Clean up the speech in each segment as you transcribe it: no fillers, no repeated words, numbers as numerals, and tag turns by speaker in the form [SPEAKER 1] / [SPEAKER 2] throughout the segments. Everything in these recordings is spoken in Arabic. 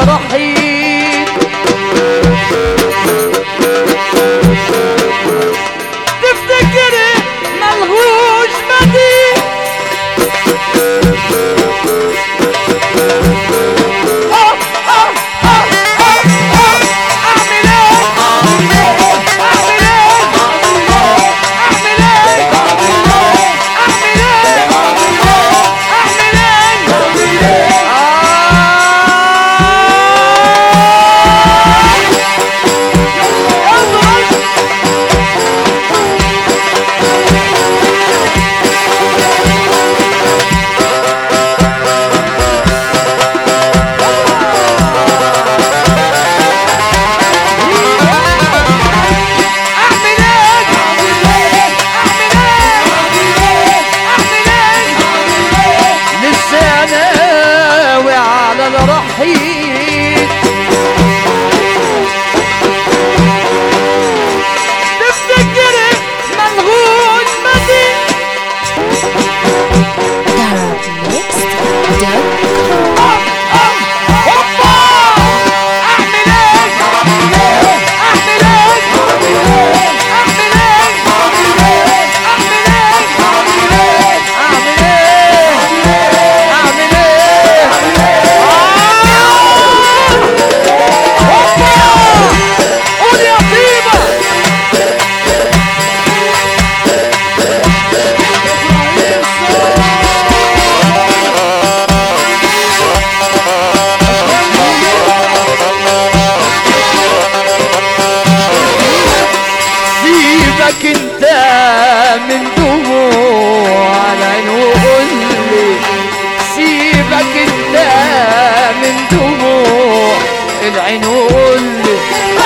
[SPEAKER 1] الرحيم. تفتكري ملهوش بديل. انت من دموع العين وقولي، سيبك انت من دموع العين وقولي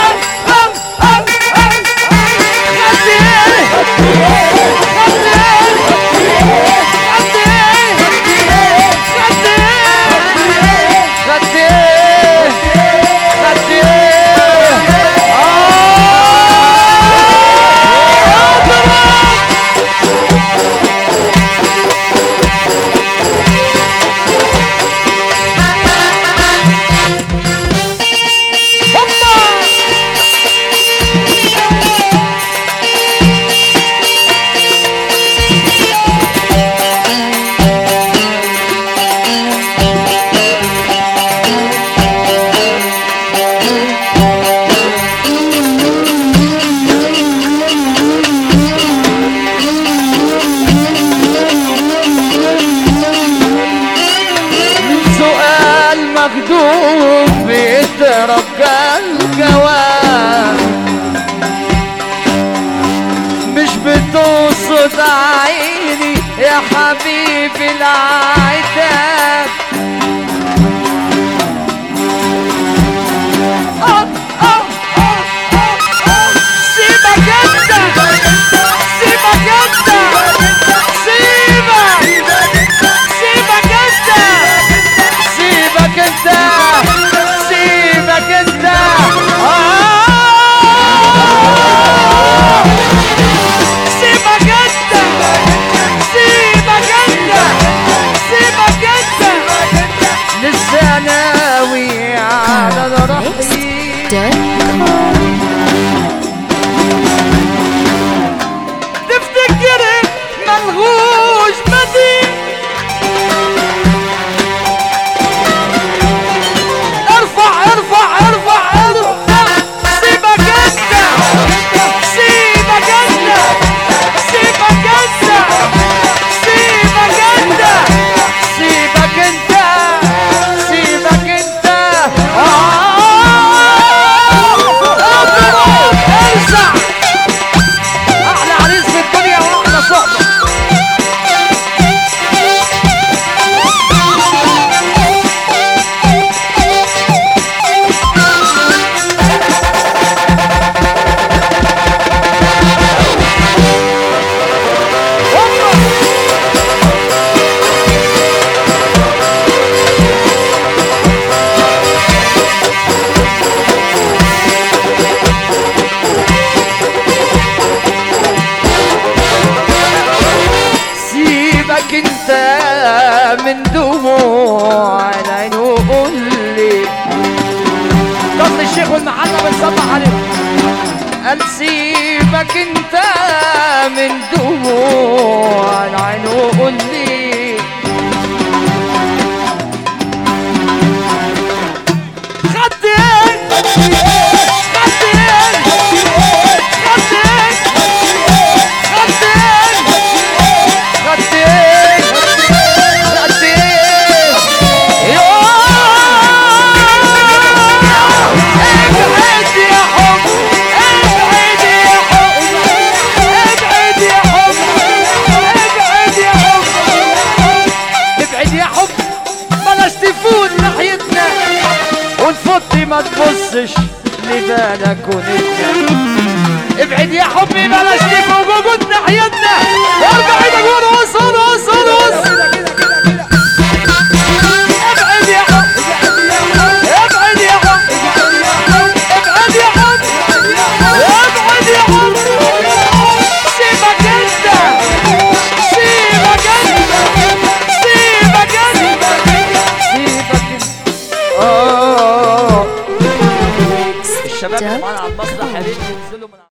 [SPEAKER 1] مخدوم بيترجى الجواب، مش بتقصد عيني يا حبيبي العتاب. سيبك انت، سيبك انت، سيبك انت، سيبك انت، سيبك انت. سيبك انت، سيبك انت، سيبك انت. لسه ناوي على الرحيل. تفتكري ملهوش بديل. ارفع ارفع ارفع ارفع. سيبك انت، سيبك انت، سيبك انت، سيبك انت، سيبك انت، سيبك انت. ارجع. احلى عريس في الدنيا واحلى صحبه. سيبك انت من دموع العين وقولي، الشيخ والمحلة بنصبح عليه. قال سيبك انت من دموع العين وقول لي خدت ايه خدت ايه خدت ايه خدت ايه خدت ايه خدت ايه ابعد يا حب ابعد يا حب ابعد يا حب ابعد يا حب ابعد يا حب بلاش تفوت ناحيتنا ونفض ما تبصش لبلكونتنا. ابعد يا حبي بلاش تفوت وجود ناحيتنا وارجع ايدك ورقص ورقص ورقص. ابعد يا حب ابعد يا حب ابعد يا حب ابعد يا حب. سيبك انت سيبك انت سيبك انت سيبك انت. الشباب اللي معانا على المسرح يا ريت ينزلوا من